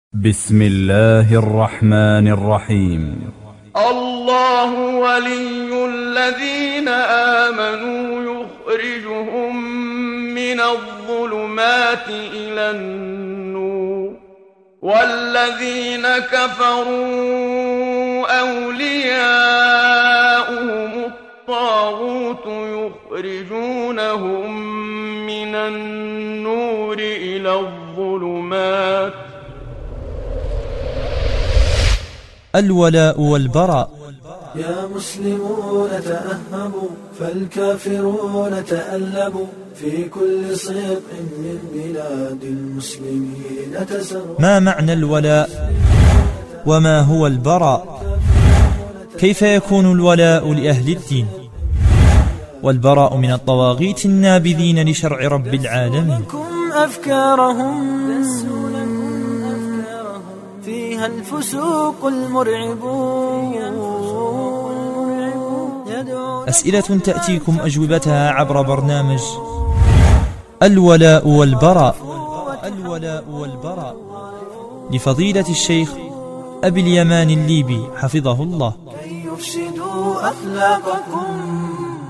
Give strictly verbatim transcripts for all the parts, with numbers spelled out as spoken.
بسم الله الرحمن الرحيم. الله ولي الذين آمنوا يخرجهم من الظلمات إلى النور، والذين كفروا أولياؤهم الطاغوت يخرجونهم من النور إلى الظلمات. الولاء والبراء. يا مسلمون تأهبوا فالكافرون تألبوا، في كل صيق من بلاد المسلمين تسروا. ما معنى الولاء وما هو البراء؟ كيف يكون الولاء لأهل الدين والبراء من الطواغيت النابذين لشرع رب العالمين؟ أفكارهم فيها الفسوق المرعب. أسئلة تأتيكم أجوبتها عبر برنامج الولاء والبراء. الولاء والبراء لفضيلة الشيخ أبي اليمان الليبي حفظه الله. كي يفسدوا أخلاقكم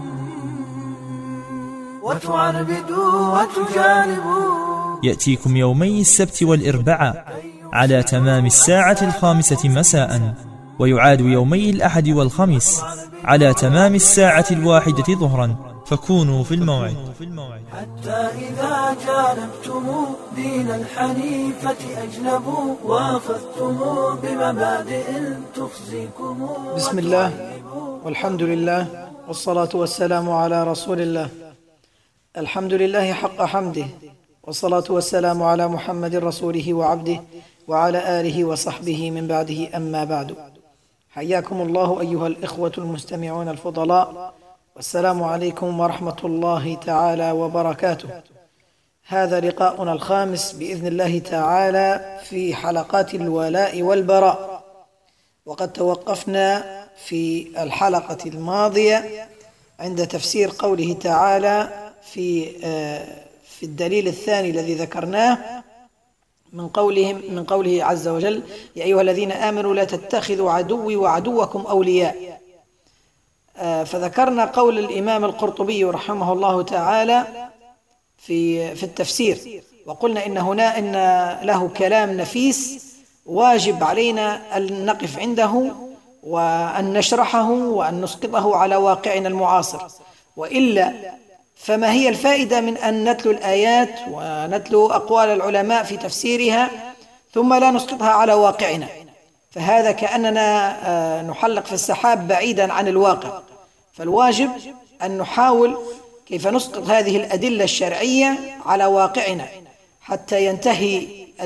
وتعربدوا وتجانبوا. يأتيكم يومي السبت والإربعاء على تمام الساعة الخامسة مساء، ويعاد يومي الأحد والخميس على تمام الساعة الواحدة ظهرا، فكونوا في الموعد. حتى إذا جانبتم دين الحنيفة أجنبوا، وأخذتم بمبادئ تخزيكم. بسم الله والحمد لله والصلاة والسلام على رسول الله. الحمد لله حق حمده، والصلاة والسلام على محمد رسوله وعبده وعلى آله وصحبه من بعده، أما بعد. حياكم الله أيها الإخوة المستمعون الفضلاء، والسلام عليكم ورحمة الله تعالى وبركاته. هذا لقاؤنا الخامس بإذن الله تعالى في حلقات الولاء والبراء، وقد توقفنا في الحلقة الماضية عند تفسير قوله تعالى في في الدليل الثاني الذي ذكرناه من قولهم من قوله عز وجل: يا أيها الذين آمنوا لا تتخذوا عدوي وعدوكم أولياء. فذكرنا قول الإمام القرطبي رحمه الله تعالى في في التفسير، وقلنا إن هنا إن له كلام نفيس واجب علينا أن نقف عنده وأن نشرحه وأن نسقطه على واقعنا المعاصر، وإلا فما هي الفائدة من أن نتلو الآيات ونتلو أقوال العلماء في تفسيرها ثم لا نسقطها على واقعنا؟ فهذا كأننا نحلق في السحاب بعيدا عن الواقع. فالواجب أن نحاول كيف نسقط هذه الأدلة الشرعية على واقعنا حتى ينتهي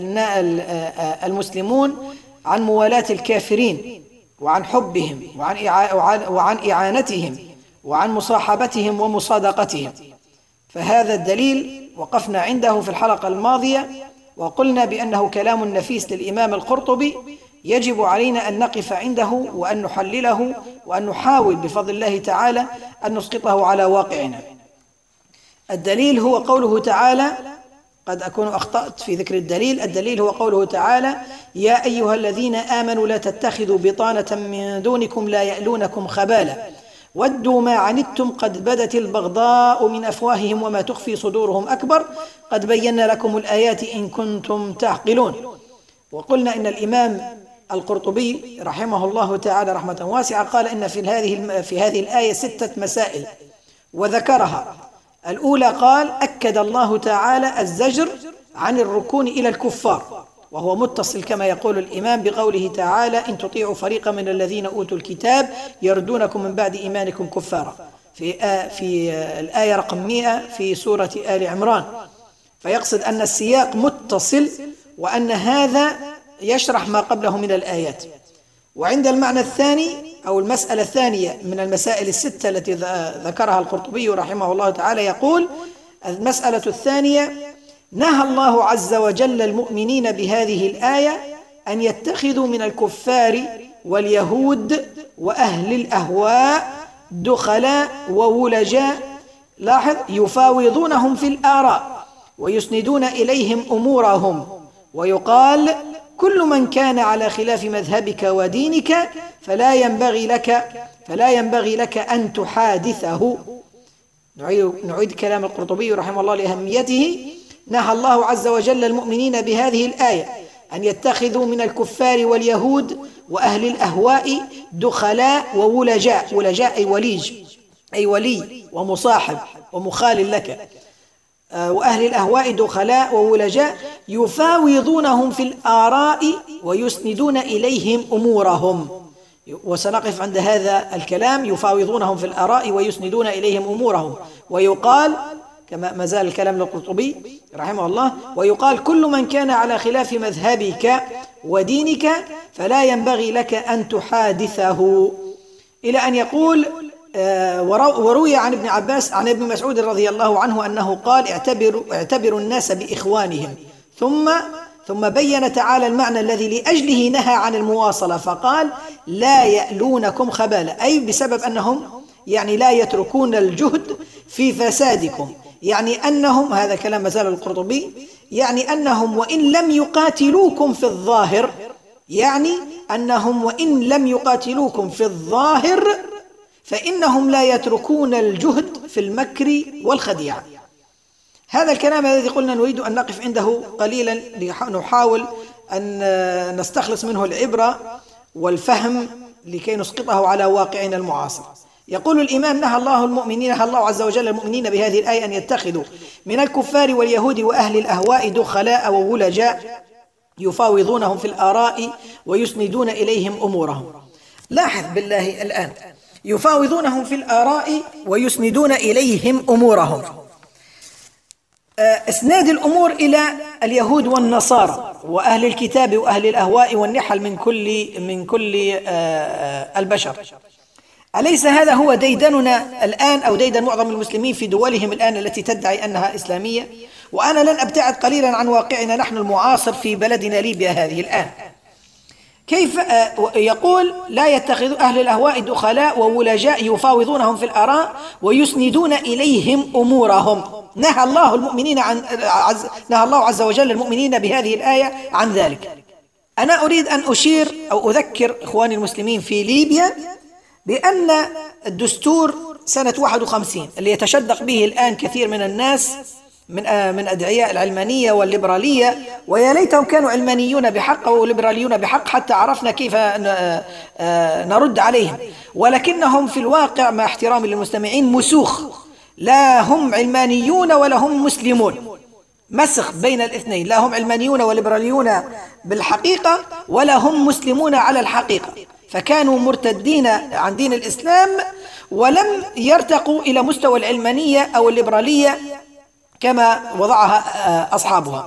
المسلمون عن موالاة الكافرين وعن حبهم وعن إعانتهم وعن مصاحبتهم ومصادقتهم. فهذا الدليل وقفنا عنده في الحلقة الماضية، وقلنا بأنه كلام نفيس للإمام القرطبي يجب علينا أن نقف عنده وأن نحلله وأن نحاول بفضل الله تعالى أن نسقطه على واقعنا. الدليل هو قوله تعالى، قد أكون أخطأت في ذكر الدليل، الدليل هو قوله تعالى: يا أيها الذين آمنوا لا تتخذوا بطانة من دونكم لا يألونكم خبالا ودوا ما عنتم قد بدت البغضاء من أفواههم وما تخفي صدورهم أكبر قد بينا لكم الآيات إن كنتم تعقلون. وقلنا إن الإمام القرطبي رحمه الله تعالى رحمة واسعة قال إن في هذه في هذه الآية ستة مسائل وذكرها. الأولى قال: أكد الله تعالى الزجر عن الركون إلى الكفار، وهو متصل كما يقول الإمام بقوله تعالى: إن تطيعوا فريقا من الذين أوتوا الكتاب يردونكم من بعد إيمانكم كفارا، في آه في آه الآية رقم مئة في سورة آل عمران. فيقصد أن السياق متصل وأن هذا يشرح ما قبله من الآيات. وعند المعنى الثاني أو المسألة الثانية من المسائل الستة التي ذكرها القرطبي رحمه الله تعالى، يقول: المسألة الثانية: نهى الله عز وجل المؤمنين بهذه الآية أن يتخذوا من الكفار واليهود وأهل الأهواء دخلاء وولجاء، لاحظ، يفاوضونهم في الآراء ويسندون إليهم أمورهم، ويقال كل من كان على خلاف مذهبك ودينك فلا ينبغي لك فلا ينبغي لك أن تحادثه. نعيد, نعيد كلام القرطبي رحمه الله لأهميته. نهى الله عز وجل المؤمنين بهذه الآية أن يتخذوا من الكفار واليهود وأهل الأهواء دخلاء وولجاء. ولجاء أي وليج، أي ولي ومصاحب ومخال لك. وأهل الأهواء دخلاء وولجاء يفاوضونهم في الآراء ويسندون إليهم أمورهم. وسنقف عند هذا الكلام، يفاوضونهم في الآراء ويسندون إليهم أمورهم. ويقال كما ما زال الكلام للقرطبي رحمه الله، ويقال كل من كان على خلاف مذهبك ودينك فلا ينبغي لك أن تحادثه، إلى أن يقول وروي عن ابن عباس عن ابن مسعود رضي الله عنه أنه قال اعتبروا, اعتبروا الناس بإخوانهم. ثم ثم بين تعالى المعنى الذي لأجله نهى عن المواصلة فقال لا يألونكم خبالا، أي بسبب أنهم يعني لا يتركون الجهد في فسادكم. يعني أنهم، هذا كلام مازال القرطبي، يعني أنهم وإن لم يقاتلوكم في الظاهر، يعني أنهم وإن لم يقاتلوكم في الظاهر فإنهم لا يتركون الجهد في المكر والخديعة. هذا الكلام الذي قلنا نريد أن نقف عنده قليلا لنحاول أن نستخلص منه العبرة والفهم لكي نسقطه على واقعنا المعاصر. يقول الإمام نهى الله المؤمنين نهى الله عز وجل المؤمنين بهذه الآية أن يتخذوا من الكفار واليهود وأهل الأهواء دخلاء وولجاء يفاوضونهم في الآراء ويسندون إليهم أمورهم. لاحظ بالله الآن، يفاوضونهم في الآراء ويسندون إليهم أمورهم. اسناد الأمور إلى اليهود والنصارى وأهل الكتاب وأهل الأهواء والنحل من كل من كل البشر، أليس هذا هو ديدننا الآن أو ديدن معظم المسلمين في دولهم الآن التي تدعي أنها إسلامية؟ وأنا لن أبتعد قليلا عن واقعنا نحن المعاصر في بلدنا ليبيا هذه الآن. كيف يقول لا يتخذ أهل الأهواء دخلاء وولجاء يفاوضونهم في الآراء ويسندون إليهم أمورهم. نهى الله المؤمنين عن عز نهى الله عز وجل المؤمنين بهذه الآية عن ذلك. أنا أريد أن أشير أو أذكر إخواني المسلمين في ليبيا بأن الدستور سنة واحد وخمسين اللي يتشدق به الآن كثير من الناس من من أدعياء العلمانية والليبرالية، ويا ليتهم كانوا علمانيون بحق أو ليبراليون بحق حتى عرفنا كيف نرد عليهم، ولكنهم في الواقع مع احترامي للمستمعين مسوخ، لا هم علمانيون ولا هم مسلمون، مسخ بين الاثنين، لا هم علمانيون وليبراليون بالحقيقة ولا هم مسلمون على الحقيقة، فكانوا مرتدين عن دين الإسلام ولم يرتقوا إلى مستوى العلمانية أو الليبرالية كما وضعها أصحابها.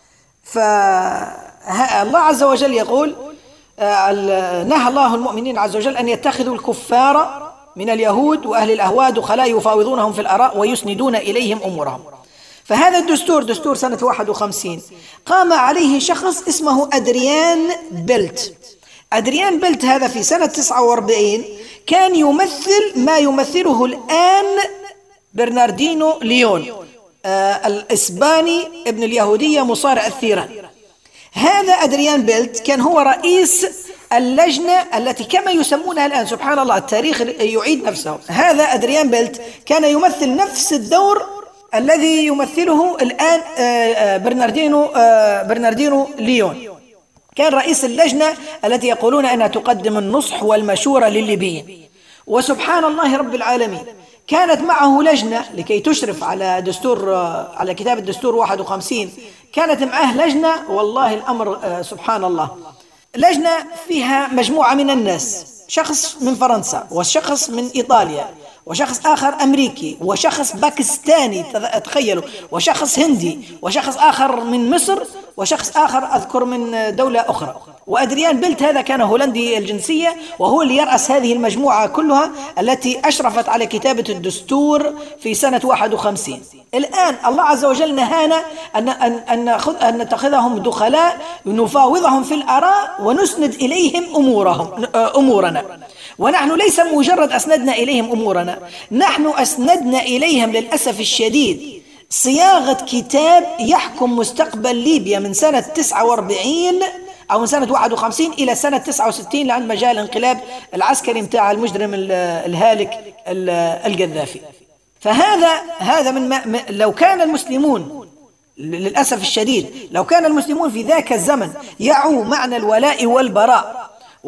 فالله عز وجل يقول نهى الله المؤمنين عز وجل أن يتخذوا الكفار من اليهود وأهل الأهواء دخلاء يفاوضونهم في الآراء ويسندون إليهم أمورهم. فهذا الدستور دستور سنة واحد وخمسين قام عليه شخص اسمه أدريان بيلت. أدريان بيلت هذا في سنة تسعة وأربعين كان يمثل ما يمثله الآن برناردينو ليون آه الإسباني ابن اليهودية مصارع الثيران. هذا أدريان بيلت كان هو رئيس اللجنة التي كما يسمونها الآن، سبحان الله التاريخ يعيد نفسه. هذا أدريان بيلت كان يمثل نفس الدور الذي يمثله الآن برناردينو برناردينو ليون. كان رئيس اللجنة التي يقولون أنها تقدم النصح والمشورة للليبيين. وسبحان الله رب العالمين كانت معه لجنة لكي تشرف على دستور على كتاب الدستور واحد وخمسين، كانت معه لجنة والله الأمر سبحان الله، لجنة فيها مجموعة من الناس، شخص من فرنسا وشخص من إيطاليا وشخص آخر أمريكي وشخص باكستاني تخيلوا وشخص هندي وشخص آخر من مصر وشخص آخر أذكر من دولة أخرى. وأدريان بيلت هذا كان هولندي الجنسية وهو اللي يرأس هذه المجموعة كلها التي أشرفت على كتابة الدستور في سنة واحد وخمسين. الآن الله عز وجل نهانا أن, أن, أن, أن نتخذهم دخلاء نفاوضهم في الآراء ونسند إليهم أمورهم أمورنا. ونحن ليس مجرد أسندنا إليهم أمورنا، نحن أسندنا إليهم للأسف الشديد صياغة كتاب يحكم مستقبل ليبيا من سنة تسعة وأربعين أو من سنة واحد وخمسين إلى سنة تسعة وستين لعندما جاء الانقلاب العسكري متاع المجرم الهالك القذافي. فهذا هذا من ما لو كان المسلمون للأسف الشديد لو كان المسلمون في ذاك الزمن يعوا معنى الولاء والبراء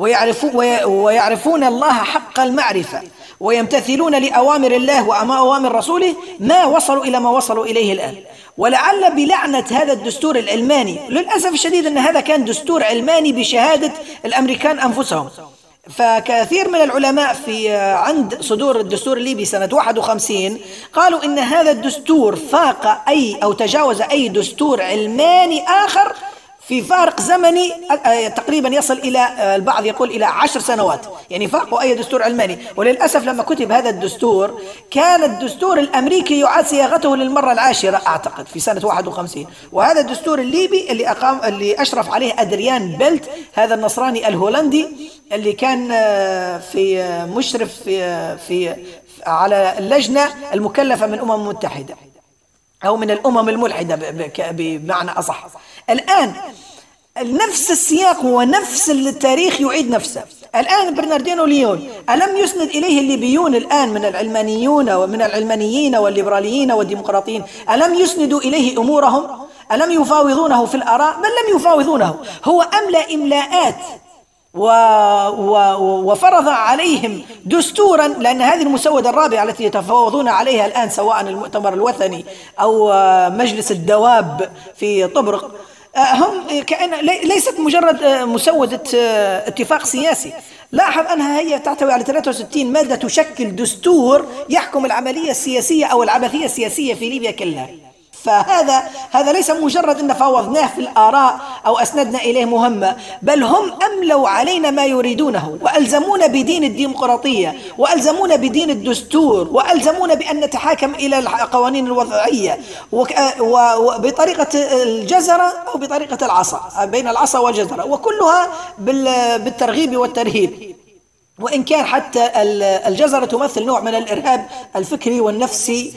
ويعرفون الله حق المعرفة ويمتثلون لأوامر الله وأوامر رسوله ما وصلوا إلى ما وصلوا إليه الآن. ولعل بلعنة هذا الدستور العلماني، للأسف الشديد أن هذا كان دستور علماني بشهادة الأمريكان أنفسهم. فكثير من العلماء في عند صدور الدستور الليبي سنة واحد وخمسين قالوا إن هذا الدستور فاق أي أو تجاوز أي دستور علماني آخر في فارق زمني تقريبا يصل إلى البعض يقول إلى عشر سنوات، يعني فاقوا أي دستور علماني. وللأسف لما كتب هذا الدستور كان الدستور الأمريكي يعاد صياغته للمرة العاشرة أعتقد في سنة واحد وخمسين، وهذا الدستور الليبي اللي أقام اللي أشرف عليه أدريان بيلت هذا النصراني الهولندي اللي كان في مشرف في, في على اللجنة المكلفة من الأمم المتحدة أو من الأمم الملحدة بمعنى أصح. الآن نفس السياق ونفس التاريخ يعيد نفسه. الآن برناردينو ليون ألم يسند إليه الليبيون الآن من العلمانيون ومن العلمانيين والليبراليين والديمقراطيين ألم يسندوا إليه أمورهم؟ ألم يفاوضونه في الآراء؟ بل لم يفاوضونه، هو أملى إملاءات و... و... وفرض عليهم دستورا، لأن هذه المسودة الرابعة التي يتفاوضون عليها الآن سواء المؤتمر الوطني أو مجلس الدواب في طبرق هم كأن ليست مجرد مسودة اتفاق سياسي. لاحظ أنها هي تحتوي على ثلاثة وستين مادة تشكل دستور يحكم العملية السياسية أو العبثية السياسية في ليبيا كلها. فهذا هذا ليس مجرد أن فاوضناه في الآراء أو أسندنا إليه مهمة، بل هم أملوا علينا ما يريدونه وألزمونا بدين الديمقراطية وألزمونا بدين الدستور وألزمونا بأن نتحاكم إلى القوانين الوضعية وبطريقة الجزرة أو بطريقة العصا، بين العصا والجزرة، وكلها بالترغيب والترهيب. وإن كان حتى الجزرة تمثل نوع من الإرهاب الفكري والنفسي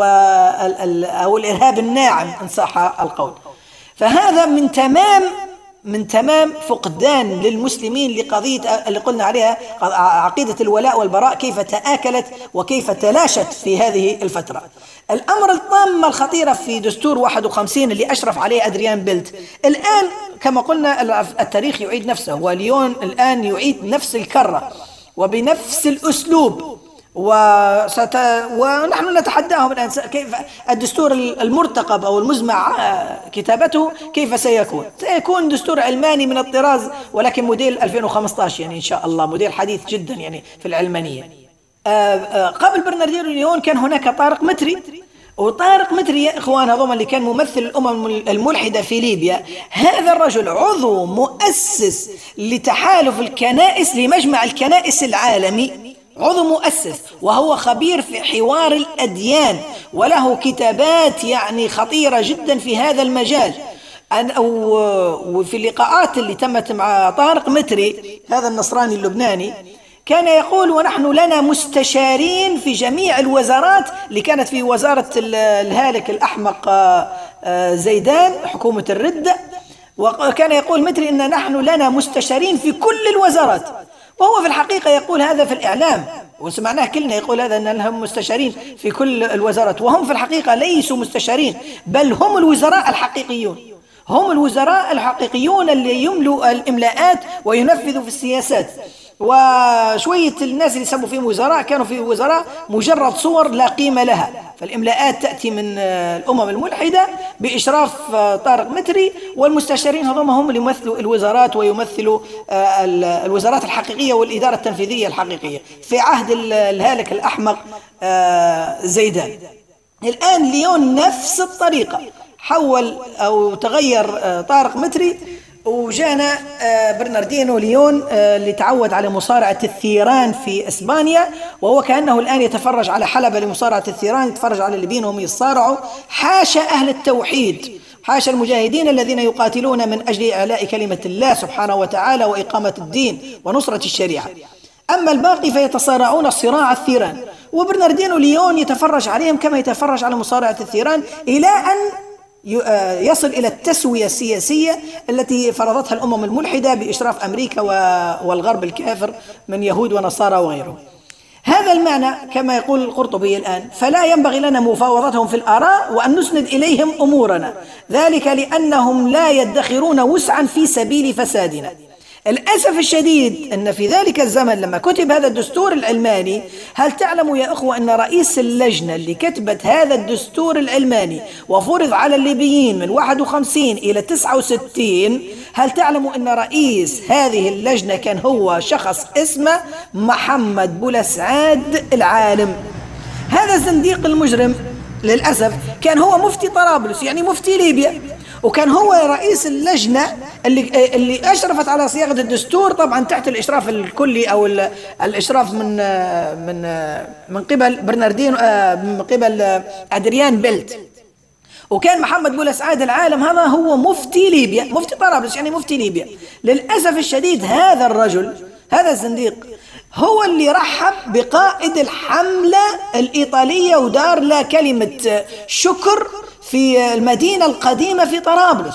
أو الإرهاب الناعم إن صح القول. فهذا من تمام من تمام فقدان للمسلمين لقضية اللي قلنا عليها عقيدة الولاء والبراء كيف تآكلت وكيف تلاشت في هذه الفترة. الأمر الطامة الخطيرة في دستور واحد وخمسين اللي أشرف عليه أدريان بيلت الآن كما قلنا التاريخ يعيد نفسه، وليون الآن يعيد نفس الكرة وبنفس الأسلوب وست... ونحن نتحداهم الآن كيف الدستور المرتقب أو المزمع كتابته كيف سيكون. سيكون دستور علماني من الطراز ولكن موديل ألفين وخمسة عشر يعني إن شاء الله، موديل حديث جدا يعني في العلمانية. قبل برناردينو ليون كان هناك طارق متري، وطارق متري يا إخوان هذوما اللي كان ممثل الأمم الملحدة في ليبيا، هذا الرجل عضو مؤسس لتحالف الكنائس لمجمع الكنائس العالمي، عضو مؤسس، وهو خبير في حوار الأديان وله كتابات يعني خطيرة جدا في هذا المجال. وفي اللقاءات اللي تمت مع طارق متري هذا النصراني اللبناني كان يقول ونحن لنا مستشارين في جميع الوزارات اللي كانت في وزارة الهالك الأحمق زيدان حكومة الردة، وكان يقول متري إن نحن لنا مستشارين في كل الوزارات، وهو في الحقيقة يقول هذا في الإعلام وسمعناه كلنا يقول هذا أن لهم مستشارين في كل الوزارات، وهم في الحقيقة ليسوا مستشارين بل هم الوزراء الحقيقيون، هم الوزراء الحقيقيون اللي يملوا الإملاءات وينفذوا في السياسات. وشوية الناس اللي سموا فيهم وزراء كانوا في وزراء مجرد صور لا قيمة لها. فالإملاءات تأتي من الأمم الملحدة بإشراف طارق متري، والمستشارين هذول هم اللي يمثلوا الوزارات ويمثلوا الوزارات الحقيقية والإدارة التنفيذية الحقيقية في عهد الهالك الأحمق زيدان. الآن ليون نفس الطريقة، حول أو تغير طارق متري وجانا برناردينو ليون اللي تعود على مصارعة الثيران في إسبانيا، وهو كأنه الآن يتفرج على حلبة لمصارعة الثيران، يتفرج على الليبيين وهم يصارعوا. حاشا أهل التوحيد، حاشا المجاهدين الذين يقاتلون من أجل إعلاء كلمة الله سبحانه وتعالى وإقامة الدين ونصرة الشريعة. أما الباقي فيتصارعون صراع الثيران، وبرناردينو ليون يتفرج عليهم كما يتفرج على مصارعة الثيران، إلى أن يصل إلى التسوية السياسية التي فرضتها الأمم الملحدة بإشراف أمريكا والغرب الكافر من يهود ونصارى وغيرهم. هذا المعنى كما يقول القرطبي الآن: فلا ينبغي لنا مفاوضتهم في الآراء وأن نسند إليهم أمورنا، ذلك لأنهم لا يدخرون وسعا في سبيل فسادنا. الأسف الشديد أن في ذلك الزمن لما كتب هذا الدستور العلماني، هل تعلموا يا أخوة أن رئيس اللجنة اللي كتبت هذا الدستور العلماني وفرض على الليبيين من واحد وخمسين إلى تسعة وستين، هل تعلموا أن رئيس هذه اللجنة كان هو شخص اسمه محمد بولسعاد العالم؟ هذا الزنديق المجرم للأسف كان هو مفتي طرابلس، يعني مفتي ليبيا، وكان هو رئيس اللجنة اللي اللي أشرفت على صياغة الدستور، طبعا تحت الإشراف الكلي أو الإشراف من من من قبل برناردين، من قبل أدريان بيلت. وكان محمد بولسعاد العالم هذا هو مفتي ليبيا، مفتي طرابلس يعني مفتي ليبيا. للأسف الشديد هذا الرجل، هذا الزنديق، هو اللي رحب بقائد الحملة الإيطالية ودار له كلمة شكر في المدينة القديمة في طرابلس.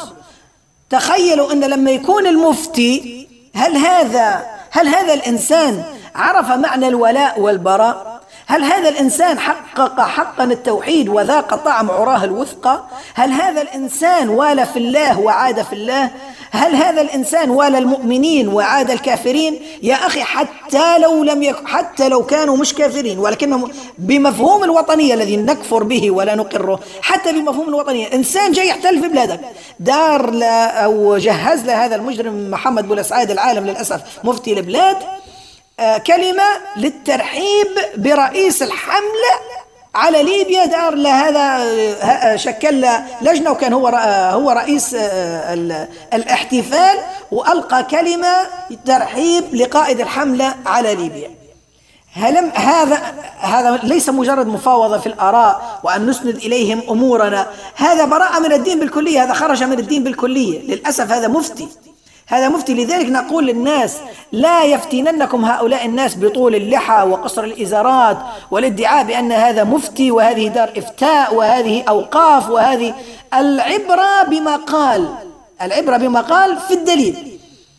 تخيلوا أن لما يكون المفتي، هل هذا هل هذا الإنسان عرف معنى الولاء والبراء؟ هل هذا الإنسان حقق حقا التوحيد وذاق طعم عراه الوثقى؟ هل هذا الإنسان والى في الله وعاد في الله؟ هل هذا الإنسان والى المؤمنين وعاد الكافرين؟ يا أخي حتى لو لم يك... حتى لو كانوا مش كافرين، ولكنهم بمفهوم الوطنية الذي نكفر به ولا نقره، حتى بمفهوم الوطنية، إنسان جاي يحتل في بلادك، دار ل... أو جهز له هذا المجرم محمد بولسعاد العالم للأسف مفتي البلاد آه كلمة للترحيب برئيس الحملة على ليبيا، دار لهذا شكل لجنة وكان هو هو رئيس الاحتفال، وألقى كلمة ترحيب لقائد الحملة على ليبيا. هل هذا هذا ليس مجرد مفاوضة في الآراء وأن نسند إليهم أمورنا، هذا براءة من الدين بالكلية، هذا خرج من الدين بالكلية. للأسف هذا مفتي، هذا مفتي. لذلك نقول للناس: لا يفتننكم هؤلاء الناس بطول اللحى وقصر الإزارات والادعاء بأن هذا مفتي وهذه دار إفتاء وهذه أوقاف وهذه. العبرة بما قال، العبرة بما قال في الدليل.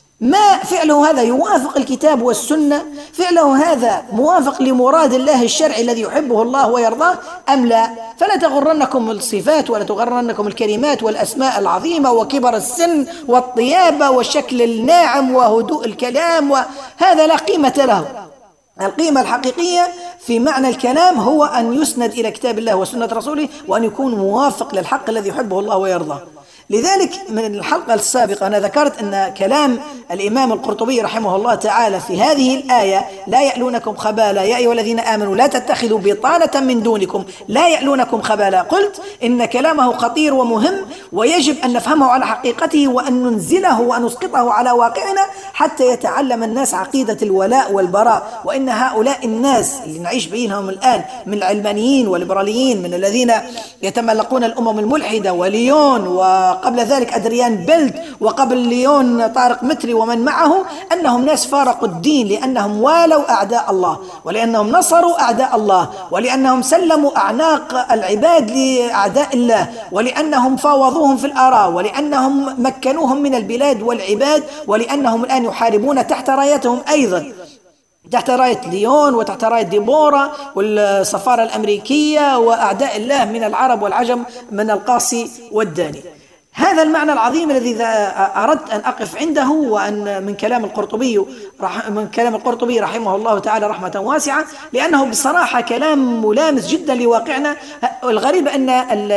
ما فعله هذا يوافق الكتاب والسنة؟ فعله هذا موافق لمراد الله الشرعي الذي يحبه الله ويرضاه أم لا؟ فلا تغرنكم الصفات ولا تغرنكم الكلمات والأسماء العظيمة وكبر السن والطيابة والشكل الناعم وهدوء الكلام، وهذا لا قيمة له. القيمة الحقيقية في معنى الكلام هو أن يسند إلى كتاب الله وسنة رسوله، وأن يكون موافق للحق الذي يحبه الله ويرضاه. لذلك من الحلقة السابقة أنا ذكرت أن كلام الإمام القرطبي رحمه الله تعالى في هذه الآية: لا يألونكم خبالا يا أيها الذين آمنوا لا تتخذوا بطانة من دونكم لا يألونكم خبالا. قلت إن كلامه خطير ومهم، ويجب أن نفهمه على حقيقته وأن ننزله وأن نسقطه على واقعنا حتى يتعلم الناس عقيدة الولاء والبراء. وإن هؤلاء الناس اللي نعيش بينهم الآن من العلمانيين والليبراليين، من الذين يتملقون الأمم الملحدة وليون، وقبل ذلك أدريان بيلت، وقبل ليون طارق متري ومن معه، أنهم ناس فارقوا الدين لأنهم والوا أعداء الله، ولأنهم نصروا أعداء الله، ولأنهم سلموا أعناق العباد لأعداء الله، ولأنهم فاوضوهم في الآراء، ولأنهم مكنوهم من البلاد والعباد، ولأنهم الآن يحاربون تحت رايتهم أيضا، تحت راية ليون وتحت راية ديبورا والسفارة الأمريكية وأعداء الله من العرب والعجم من القاصي والداني. هذا المعنى العظيم الذي أردت أن أقف عنده، وأن من كلام القرطبي من كلام القرطبي رحمه الله تعالى رحمة واسعة، لأنه بصراحة كلام ملامس جدا لواقعنا. الغريب أن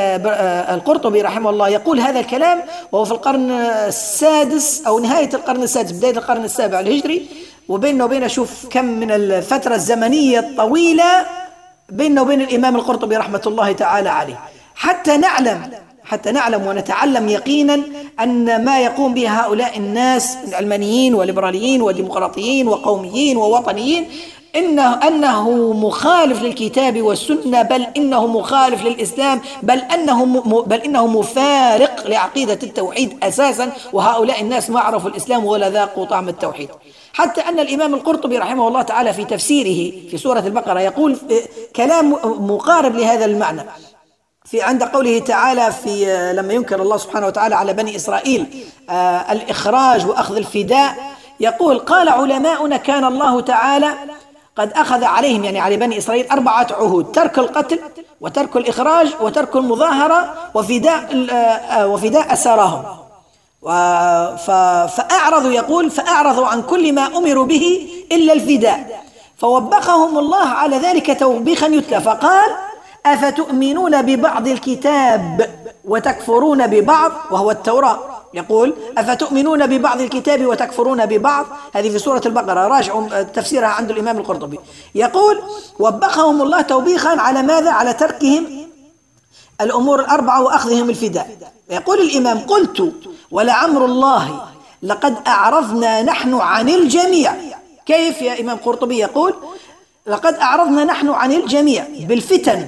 القرطبي رحمه الله يقول هذا الكلام وهو في القرن السادس أو نهاية القرن السادس بداية القرن السابع الهجري، وبيننا وبين شوف كم من الفترة الزمنية الطويلة بيننا وبين الإمام القرطبي رحمة الله تعالى عليه، حتى نعلم حتى نعلم ونتعلم يقينا أن ما يقوم به هؤلاء الناس من علمانيين وليبراليين وديمقراطيين وقوميين ووطنيين إنه, أنه مخالف للكتاب والسنة، بل إنه مخالف للإسلام، بل أنه, بل إنه مفارق لعقيدة التوحيد أساسا. وهؤلاء الناس ما عرفوا الإسلام ولا ذاقوا طعم التوحيد. حتى أن الإمام القرطبي رحمه الله تعالى في تفسيره في سورة البقرة يقول كلام مقارب لهذا المعنى: في عند قوله تعالى في لما ينكر الله سبحانه وتعالى على بني إسرائيل آه الإخراج وأخذ الفداء، يقول: قال علماؤنا كان الله تعالى قد أخذ عليهم، يعني على بني إسرائيل، أربعة عهود: ترك القتل وترك الإخراج وترك المظاهرة وفداء وفداء أسراهم. فأعرضوا، يقول: فأعرضوا عن كل ما أمروا به إلا الفداء، فوبخهم الله على ذلك توبيخا يتلى، فقال: أفتؤمنون ببعض الكتاب وتكفرون ببعض، وهو التوراة. يقول: أفتؤمنون ببعض الكتاب وتكفرون ببعض، هذه في سورة البقرة، راجعوا تفسيرها عند الإمام القرطبي. يقول: وبخهم الله توبيخا على ماذا؟ على تركهم الأمور الأربعة وأخذهم الفداء. يقول الإمام: قلت ولعمر الله لقد أعرضنا نحن عن الجميع. كيف يا إمام قرطبي؟ يقول: لقد أعرضنا نحن عن الجميع بالفتن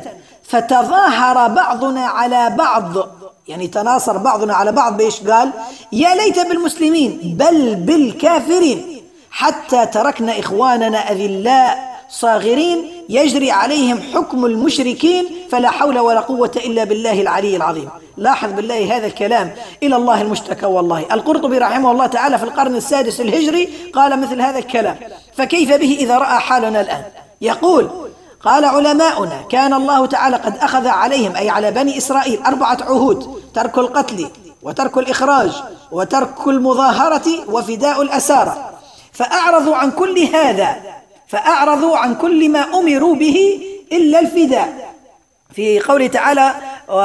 فتظاهر بعضنا على بعض، يعني تناصر بعضنا على بعض. بإيش قال؟ يا ليت بالمسلمين بل بالكافرين، حتى تركنا إخواننا أذلاء صاغرين يجري عليهم حكم المشركين، فلا حول ولا قوة إلا بالله العلي العظيم. لاحظ بالله هذا الكلام، إلى الله المشتكى والله. القرطبي رحمه الله تعالى في القرن السادس الهجري قال مثل هذا الكلام، فكيف به إذا رأى حالنا الآن؟ يقول: قال علماؤنا كان الله تعالى قد أخذ عليهم، أي على بني إسرائيل، أربعة عهود: ترك القتل وترك الإخراج وترك المظاهرة وفداء الأسارى، فأعرضوا عن كل هذا، فأعرضوا عن كل ما أمروا به إلا الفداء. في قوله تعالى: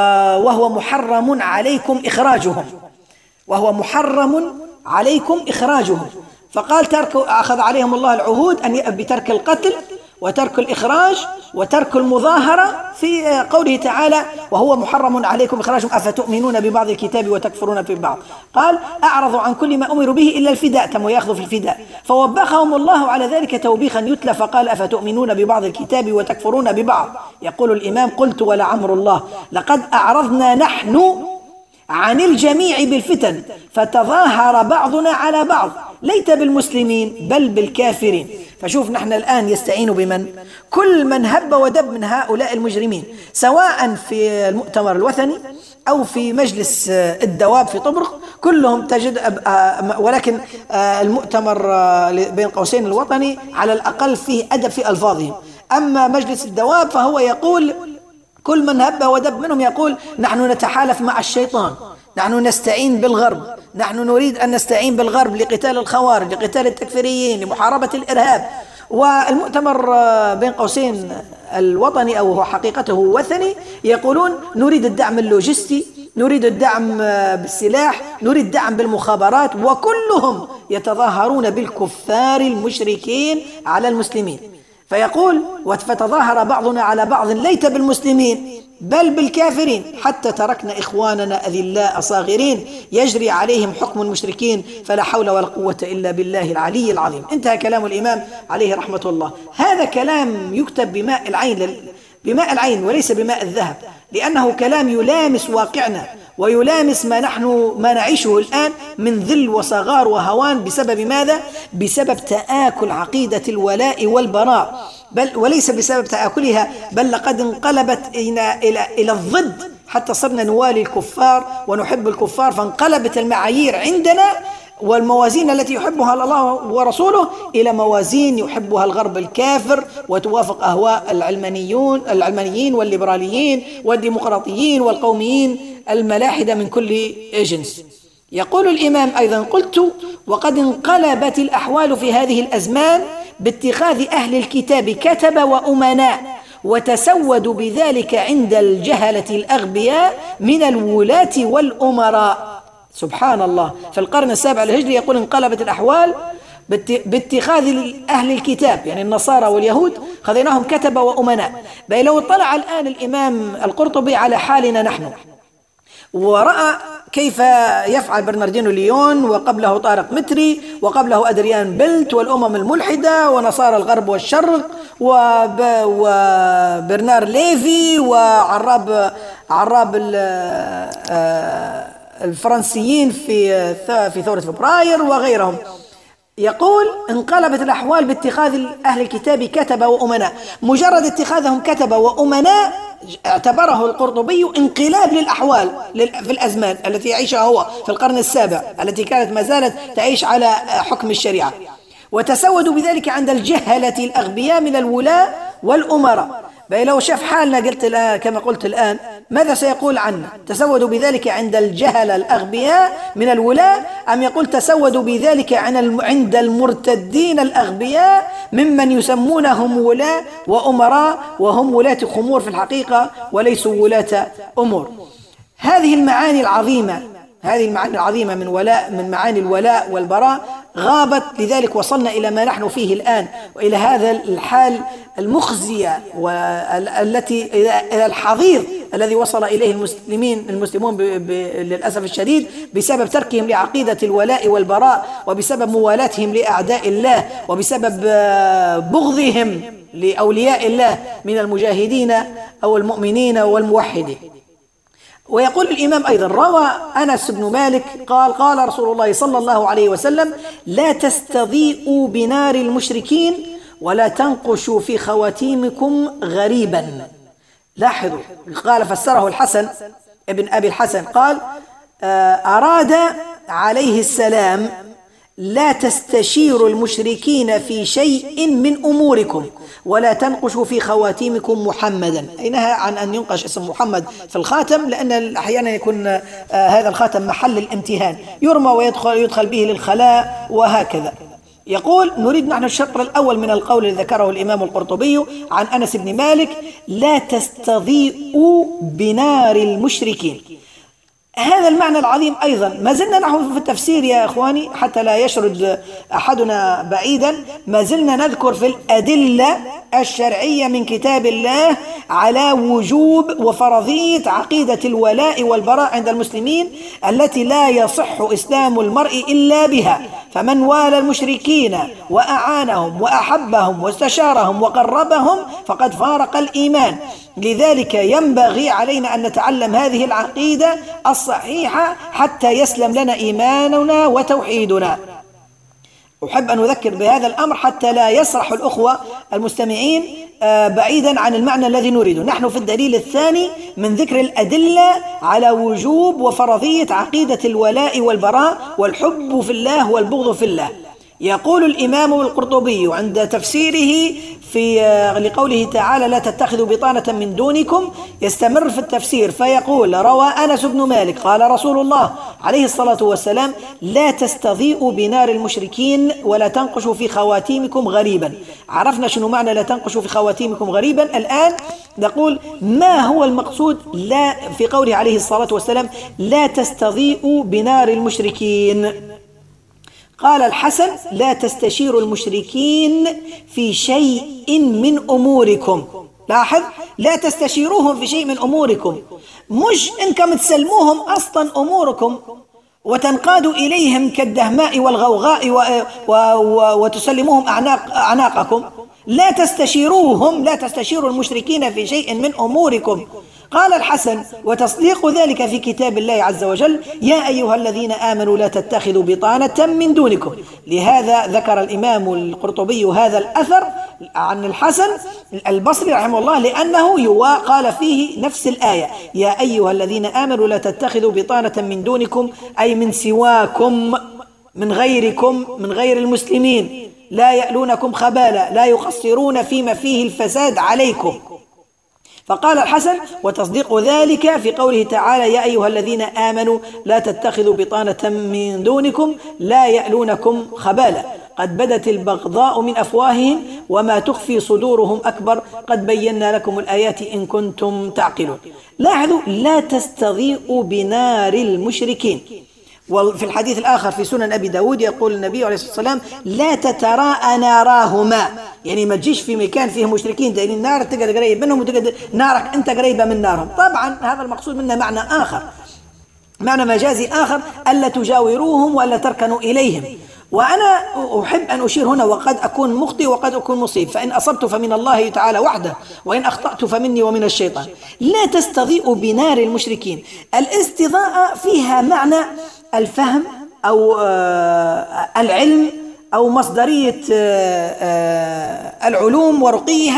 وهو محرم عليكم إخراجهم، وهو محرم عليكم إخراجهم، فقال: ترك أخذ عليهم الله العهود أن بترك القتل وترك الإخراج وترك المظاهرة، في قوله تعالى: وهو محرم عليكم إخراجهم أفتؤمنون ببعض الكتاب وتكفرون ببعض. قال: أعرضوا عن كل ما أمروا به إلا الفداء، تم يأخذوا في الفداء، فوبخهم الله على ذلك توبيخا يتلى، فقال: أفتؤمنون ببعض الكتاب وتكفرون ببعض. يقول الإمام: قلت ولعمر الله لقد أعرضنا نحن عن الجميع بالفتن فتظاهر بعضنا على بعض، ليت بالمسلمين بل بالكافرين. فشوف نحن الآن يستعين بمن؟ كل من هب ودب من هؤلاء المجرمين، سواء في المؤتمر الوثني أو في مجلس الدواب في طبرق، كلهم تجد، ولكن المؤتمر بين قوسين الوطني على الأقل فيه أدب في ألفاظهم. أما مجلس الدواب فهو يقول، كل من هب ودب منهم يقول: نحن نتحالف مع الشيطان، نحن نستعين بالغرب، نحن نريد أن نستعين بالغرب لقتال الخوارج، لقتال التكفيريين، لمحاربة الإرهاب. والمؤتمر بين قوسين الوطني، أو هو حقيقته وثني، يقولون: نريد الدعم اللوجستي، نريد الدعم بالسلاح، نريد الدعم بالمخابرات، وكلهم يتظاهرون بالكفار المشركين على المسلمين. فيقول: فتظاهر بعضنا على بعض ليت بالمسلمين بل بالكافرين، حتى تركنا إخواننا أذلاء صاغرين يجري عليهم حكم المشركين، فلا حول ولا قوة إلا بالله العلي العظيم. انتهى كلام الإمام عليه رحمة الله. هذا كلام يكتب بماء العين، بماء العين وليس بماء الذهب، لأنه كلام يلامس واقعنا ويلامس ما نحن ما نعيشه الآن من ذل وصغار وهوان. بسبب ماذا؟ بسبب تآكل عقيدة الولاء والبراء، بل وليس بسبب تآكلها، بل لقد انقلبت إلى, إلى, إلى الضد، حتى صرنا نوالي الكفار ونحب الكفار، فانقلبت المعايير عندنا والموازين التي يحبها الله ورسوله إلى موازين يحبها الغرب الكافر، وتوافق أهواء العلمانيون العلمانيين والليبراليين والديمقراطيين والقوميين الملاحدة من كل جنس. يقول الإمام أيضا: قلت وقد انقلبت الأحوال في هذه الأزمان باتخاذ أهل الكتاب كتب وأمناء، وتسودوا بذلك عند الجهلة الأغبياء من الولاة والأمراء. سبحان الله، في القرن السابع الهجري يقول: انقلبت الأحوال باتخاذ أهل الكتاب، يعني النصارى واليهود، خذيناهم كتب وأمناء. بل لو اطلع الآن الإمام القرطبي على حالنا نحن ورأى كيف يفعل برناردينو ليون، وقبله طارق متري، وقبله أدريان بلت والأمم الملحدة ونصارى الغرب والشرق، وبرنار ليفي وعراب عراب الفرنسيين في في ثورة فبراير وغيرهم، يقول: انقلبت الأحوال باتخاذ أهل الكتاب كتب وأمناء. مجرد اتخاذهم كتب وأمناء اعتبره القرطبي انقلاب للأحوال في الأزمان التي يعيشها هو في القرن السابع، التي كانت ما زالت تعيش على حكم الشريعة، وتسودوا بذلك عند الجهلة الأغبياء من الولاة والأمراء. بل لو شاف حالنا قلت الآن كما قلت الآن ماذا سيقول عنا؟ تسودوا بذلك عند الجهل الأغبياء من الولاة، أم يقول تسودوا بذلك عند المرتدين الأغبياء ممن يسمونهم ولاة وأمراء وهم ولاة خمور في الحقيقة وليسوا ولاة أمور. هذه المعاني العظيمة هذه المعاني العظيمة من ولاء من معاني الولاء والبراء غابت، لذلك وصلنا إلى ما نحن فيه الآن، وإلى هذا الحال المخزية والتي إلى الحضيض الذي وصل إليه المسلمين المسلمون ب... ب... للأسف الشديد بسبب تركهم لعقيدة الولاء والبراء، وبسبب موالاتهم لأعداء الله، وبسبب بغضهم لأولياء الله من المجاهدين أو المؤمنين والموحدين. ويقول الإمام أيضا روى أنس بن مالك قال قال رسول الله صلى الله عليه وسلم: لا تستضيئوا بنار المشركين ولا تنقشوا في خواتيمكم غريبا. لاحظوا، قال فسره الحسن ابن أبي الحسن قال أراد عليه السلام: لا تستشيروا المشركين في شيء من أموركم ولا تنقشوا في خواتيمكم محمدا. أي نهى عن أن ينقش اسم محمد في الخاتم، لأن أحيانا يكون آه هذا الخاتم محل الامتهان، يرمى ويدخل يدخل به للخلاء وهكذا. يقول: نريد نحن الشطر الأول من القول الذي ذكره الإمام القرطبي عن أنس بن مالك: لا تستضيئوا بنار المشركين. هذا المعنى العظيم أيضا ما زلنا نحن في التفسير يا إخواني، حتى لا يشرد أحدنا بعيدا، ما زلنا نذكر في الأدلة الشرعية من كتاب الله على وجوب وفرضية عقيدة الولاء والبراء عند المسلمين التي لا يصح إسلام المرء إلا بها. فمن والى المشركين وأعانهم وأحبهم واستشارهم وقربهم فقد فارق الإيمان. لذلك ينبغي علينا أن نتعلم هذه العقيدة الصحيحة حتى يسلم لنا إيماننا وتوحيدنا. أحب أن أذكر بهذا الأمر حتى لا يسرح الأخوة المستمعين بعيدا عن المعنى الذي نريده. نحن في الدليل الثاني من ذكر الأدلة على وجوب وفرضية عقيدة الولاء والبراء والحب في الله والبغض في الله. يقول الإمام القرطبي عند تفسيره في لقوله تعالى: لا تتخذوا بطانة من دونكم، يستمر في التفسير فيقول: روى أنس بن مالك قال رسول الله عليه الصلاة والسلام: لا تستضيئوا بنار المشركين ولا تنقشوا في خواتيمكم غريبا. عرفنا شنو معنى لا تنقشوا في خواتيمكم غريبا. الآن نقول ما هو المقصود لا في قوله عليه الصلاة والسلام: لا تستضيئوا بنار المشركين. قال الحسن: لا تستشيروا المشركين في شيء من أموركم. لاحظ، لا تستشيروهم في شيء من أموركم، مش إنكم تسلموهم أصلا أموركم وتنقادوا إليهم كالدهماء والغوغاء و... و... و... وتسلموهم أعناق... أعناقكم. لا تستشيروهم، لا تستشيروا المشركين في شيء من أموركم. قال الحسن: وتصديق ذلك في كتاب الله عز وجل: يا أيها الذين آمنوا لا تتخذوا بطانة من دونكم. لهذا ذكر الإمام القرطبي هذا الأثر عن الحسن البصري رحمه الله، لأنه قال فيه نفس الآية: يا أيها الذين آمنوا لا تتخذوا بطانة من دونكم، أي من سواكم، من غيركم، من غير المسلمين، لا يألونكم خبالا، لا يقصرون فيما فيه الفساد عليكم. فقال الحسن: وتصديق ذلك في قوله تعالى: يا أيها الذين آمنوا لا تتخذوا بطانة من دونكم لا يألونكم خبالا، قد بدت البغضاء من أفواههم وما تخفي صدورهم أكبر، قد بينا لكم الآيات إن كنتم تعقلون. لاحظوا: لا تستضيئوا بنار المشركين. وفي الحديث الآخر في سنن أبي داود يقول النبي عليه الصلاة والسلام: لا تتراءى ناراهما، يعني ما تجيش في مكان فيه مشركين تلاقي النار تقعد قريب منهم وتقعد نارك أنت قريبة من نارهم. طبعا هذا المقصود منه معنى آخر، معنى مجازي آخر: ألا تجاوروهم وألا تركنوا إليهم. وأنا أحب أن أشير هنا، وقد أكون مخطئ وقد أكون مصيب، فإن أصبت فمن الله تعالى وحده وإن أخطأت فمني ومن الشيطان. لا تستضيئوا بنار المشركين. الاستضاءة فيها معنى الفهم أو العلم أو مصدرية العلوم ورقيها،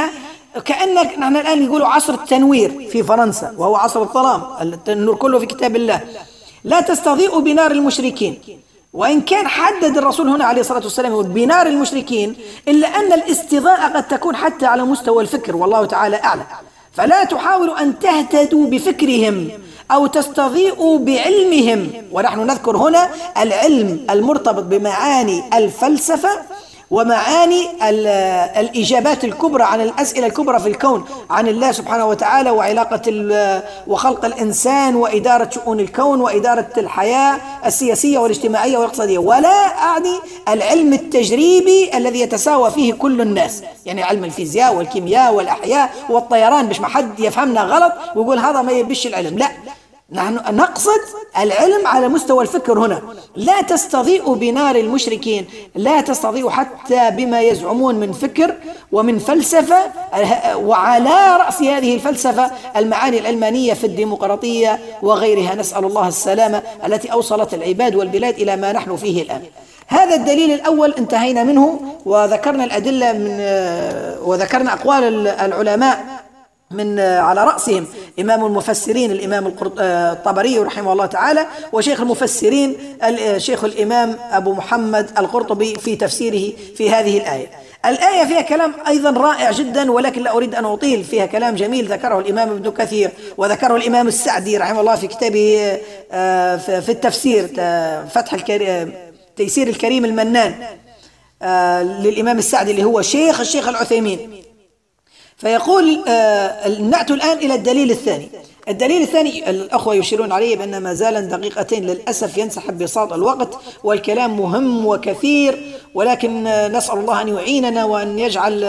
كأنك نحن الآن يقولوا عصر التنوير في فرنسا وهو عصر الظلام، النور كله في كتاب الله. لا تستضيئوا بنار المشركين، وإن كان حدد الرسول هنا عليه الصلاة والسلام بنار المشركين، إلا أن الاستضاءة قد تكون حتى على مستوى الفكر، والله تعالى أعلم. فلا تحاولوا أن تهتدوا بفكرهم أو تستضيئوا بعلمهم، ونحن نذكر هنا العلم المرتبط بمعاني الفلسفة ومعاني الإجابات الكبرى عن الأسئلة الكبرى في الكون عن الله سبحانه وتعالى، وعلاقة وخلق الإنسان وإدارة شؤون الكون وإدارة الحياة السياسية والاجتماعية والاقتصادية. ولا أعني العلم التجريبي الذي يتساوى فيه كل الناس، يعني علم الفيزياء والكيمياء والأحياء والطيران، مش ما حد يفهمنا غلط ويقول هذا ما يبش العلم، لا، نحن نقصد العلم على مستوى الفكر هنا. لا تستضيئوا بنار المشركين، لا تستضيئوا حتى بما يزعمون من فكر ومن فلسفة، وعلى رأس هذه الفلسفة المعاني العلمانية في الديمقراطية وغيرها، نسأل الله السلامة، التي أوصلت العباد والبلاد إلى ما نحن فيه الآن. هذا الدليل الأول انتهينا منه، وذكرنا الأدلة من وذكرنا أقوال العلماء من على رأسهم إمام المفسرين الإمام الطبري رحمه الله تعالى، وشيخ المفسرين الشيخ الإمام أبو محمد القرطبي في تفسيره في هذه الآية. الآية فيها كلام أيضا رائع جدا، ولكن لا أريد أن أطيل، فيها كلام جميل ذكره الإمام ابن كثير وذكره الإمام السعدي رحمه الله في كتابه في التفسير فتح الكريم تيسير الكريم المنان للإمام السعدي اللي هو شيخ الشيخ العثيمين. فيقول نأتي الآن إلى الدليل الثاني. الدليل الثاني الأخوة يشيرون عليه بأن ما زال دقيقتين للأسف ينسحب بساط الوقت، والكلام مهم وكثير، ولكن نسأل الله أن يعيننا وأن يجعل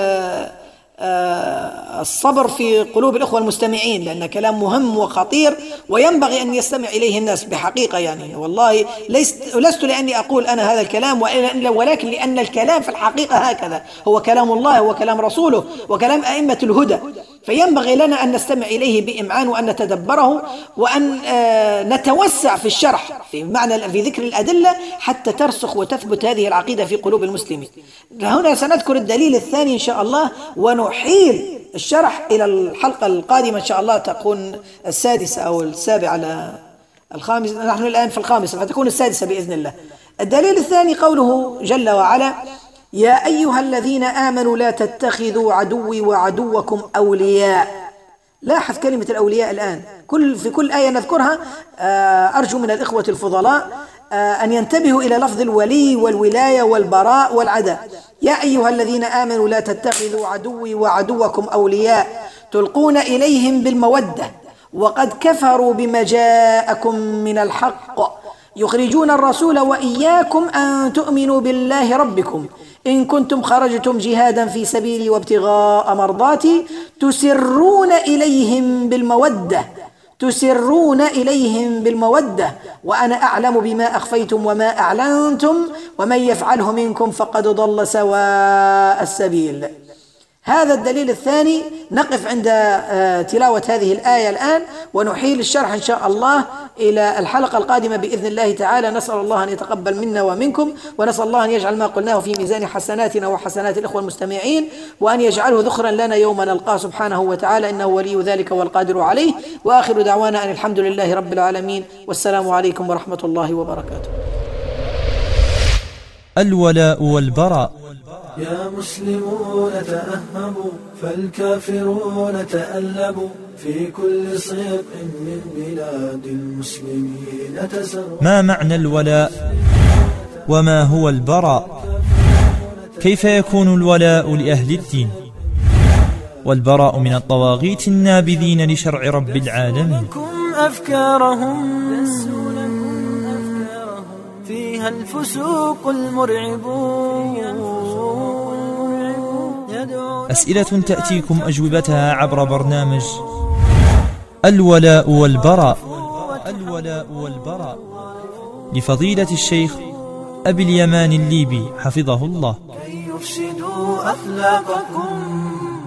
الصبر في قلوب الأخوة المستمعين، لأن كلام مهم وخطير وينبغي أن يستمع إليه الناس بحقيقة. يعني والله لست, لست لأني أقول أنا هذا الكلام، ولكن لأن الكلام في الحقيقة هكذا، هو كلام الله، هو كلام رسوله، وكلام أئمة الهدى، فينبغي لنا أن نستمع إليه بإمعان وأن نتدبره وأن نتوسع في الشرح في معنى في ذكر الأدلة حتى ترسخ وتثبت هذه العقيدة في قلوب المسلمين. هنا سنذكر الدليل الثاني إن شاء الله، ونحيل الشرح إلى الحلقة القادمة إن شاء الله، تكون السادسة أو السابعة على الخامسة، نحن الآن في الخامسة فتكون السادسة بإذن الله. الدليل الثاني قوله جل وعلا: يا أيها الذين آمنوا لا تتخذوا عدوي وعدوكم أولياء. لاحظ كلمة الأولياء الآن كل في كل آية نذكرها. أرجو من الإخوة الفضلاء أن ينتبهوا إلى لفظ الولي والولاية والبراء والعداء. يا أيها الذين آمنوا لا تتخذوا عدوي وعدوكم أولياء تلقون إليهم بالمودة وقد كفروا بما جاءكم من الحق يخرجون الرسول وإياكم أن تؤمنوا بالله ربكم إن كنتم خرجتم جهادا في سبيلي وابتغاء مرضاتي تسرون إليهم بالمودة تسرون إليهم بالمودة وأنا أعلم بما أخفيتم وما أعلنتم ومن يفعله منكم فقد ضل سواء السبيل. هذا الدليل الثاني. نقف عند تلاوة هذه الآية الآن ونحيل الشرح إن شاء الله إلى الحلقة القادمة بإذن الله تعالى. نسأل الله أن يتقبل منا ومنكم، ونسأل الله أن يجعل ما قلناه في ميزان حسناتنا وحسنات الإخوة المستمعين، وأن يجعله ذخرا لنا يوم نلقاه سبحانه وتعالى، إنه ولي ذلك والقادر عليه. وآخر دعوانا أن الحمد لله رب العالمين، والسلام عليكم ورحمة الله وبركاته. الولاء والبراء. يا مسلمون تأهبوا فالكافرون تألبوا في كل صيق من بلاد المسلمين تسروا. ما معنى الولاء وما هو البراء؟ كيف يكون الولاء لأهل الدين والبراء من الطواغيت النابذين لشرع رب العالمين؟ أفكارهم فيها الفسوق المرعب. أسئلة تأتيكم أجوبتها عبر برنامج الولاء والبراء. الولاء والبراء لفضيلة الشيخ أبي اليمان الليبي حفظه الله. كي يفسدوا أخلاقكم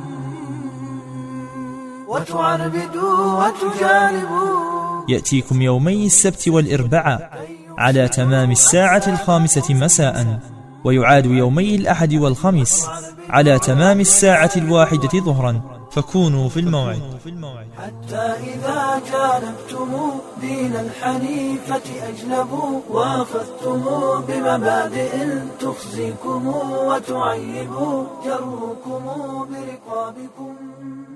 وتعربدوا وتجانبوا. يأتيكم يومي السبت والإربعاء على تمام الساعة الخامسة مساء، ويعاد يومي الأحد والخميس على تمام الساعة الواحدة ظهرا فكونوا في الموعد. حتى إذا جانبتم دين الحنيفة أجنبوا وأخذتم بمبادئ تخزيكم وتعيب جروكم برقابكم.